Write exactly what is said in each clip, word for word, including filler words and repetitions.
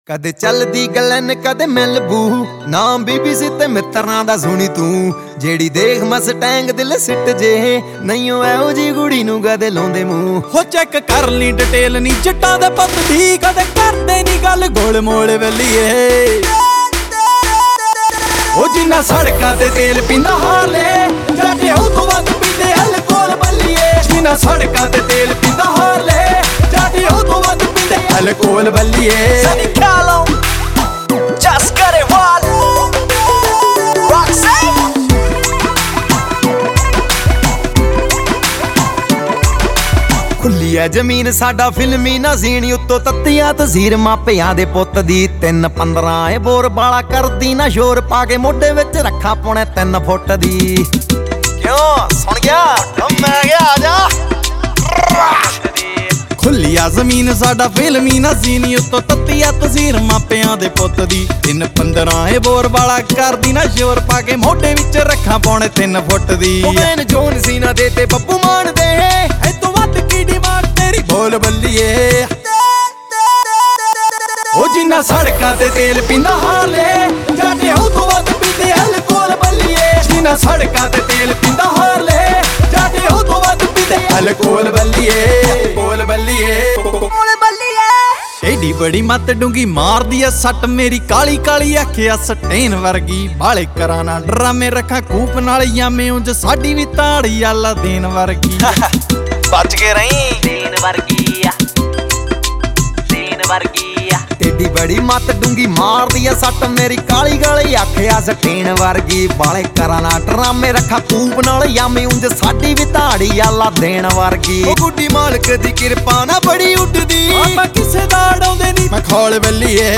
कदे चलदी गलन कदे मिलबू नाम बीबीसी ते मित्रां दा सुनी तू जेड़ी देख मस्टैंग दिल सिट जे नहीं एहो जी कुड़ी नू कदे लाउंदे मूंह हो चेक कर ली डिटेल नी जट्टां दे पुੱਤ दी कदे करदे नी गल गोल मोल वेलीए ओ जिन्ना सड़कां ते तेल पींदा हाले जाके ओ तो वध पींदे अल्कोहल बल्लीए जिन्ना सड़कां ते तेल पींदा हाले जाके ओ तो वध पींदे अल्कोहल बल्लीए सनी ख्यालों just got it wild खुली है जमीन साडा फिल्मी ना सीनी उत्तो तत्तिया तसीर मापियां दे पुੱਤ दी तीन पंद्रह ए बोर बाला करदी ना शोर पाके मोढे विच रखा पौने तीन फुट दी क्यों सुन गया मैं गया आजा खुली आ जमीन साडा फिल्मी ना सीनी उत्तो तत्तिया तसीर मापियां दे पुੱਤ दी तीन पंद्रह ए बोर बाला करदी ना शोर पाके मोढे विच रखा पौने तीन फुट दी मैन जोन सीना दे ते बब्बू मान दे ए तो वध की डिमांड तेरी बोल बल्लीए ओ जिन्ना सड़कां ते तेल पींदा हाले जाके ओ तो वध पींदे अल्कोहल बल्लीए जिन्ना सड़कां ते तेल पींदा हाले जाके ओ तो वध पींदे अल्कोहल बल्लीए बोल बल्लीए बोल बल्लीए एडी बड़ी मत डूंगी मारदी ऐ सट मेरी काली काली आखिया सटेन वर्गी बाले करा ना ड्रामे रखा कूप नाल यामे उंज साडी भी ताड़ी आला देन वर्गी बच के रही देन वर्गी देन वर्गी एडी बड़ी मत डूंगी मारदी ऐ सट मेरी काली काली आखिया सटेन वर्गी बाले करा ना ड्रामे रखा कूप नाल यामे उंज साडी भी ताड़ी आला देन वर्गी ओ गुड्डी मालक दी किरपा ना बड़ी उड्डदी मैं किसे दा डौंदे नी मैं खोल बल्लीए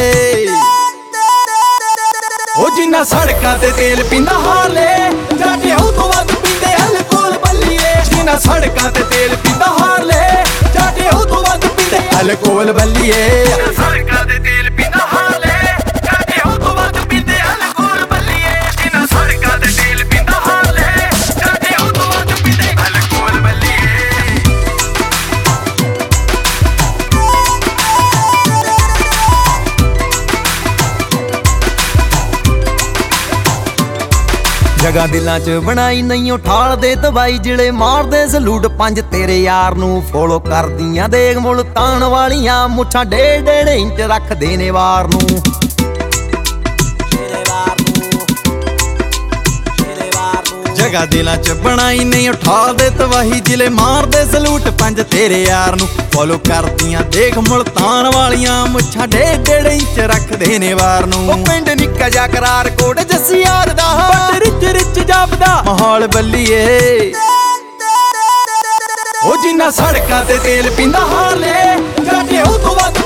ओ जिन्ना सड़कां ते तेल पींदा हाले जाके ओ तो वध पींदे अल्कोहल बल्लीए जिन्ना सड़कां ते तेल पींदा हाले जाके ओ तो वध पींदे अल्कोहल बल्लीए सड़कां ते तेल पींदा हाले जाके ओ तो वध पींदे अल्कोहल बल्लीए जिन्ना सड़कां ते तेल पींदा हाले जाके ओ तो वध पींदे अल्कोहल बल्लीए जगह दिलां च बनाई नहीं उठाल दे दवाई जिले मार दे सलूट पंज तेरे यार नू फॉलो कर दियां देख मुल्तान वालियां मुछां डेढ़ डेढ़ इंच रख देने वार नू जगह दिलां च बनाई नहीं उठा दे तवाही जिले मार दे सलूट पंज तेरे यार नू फॉलो करदियां देख मुल्तान वालियां मुछां डेढ़ डेढ़ इंच रख देने वार नू पिंड निक्का जा करार कोट जस्सी यार दा रिच रिच जापदा माहौल बल्लीए ओ जिन्ना सड़कां ते तेल पींदा हाले जाके ओ तो वध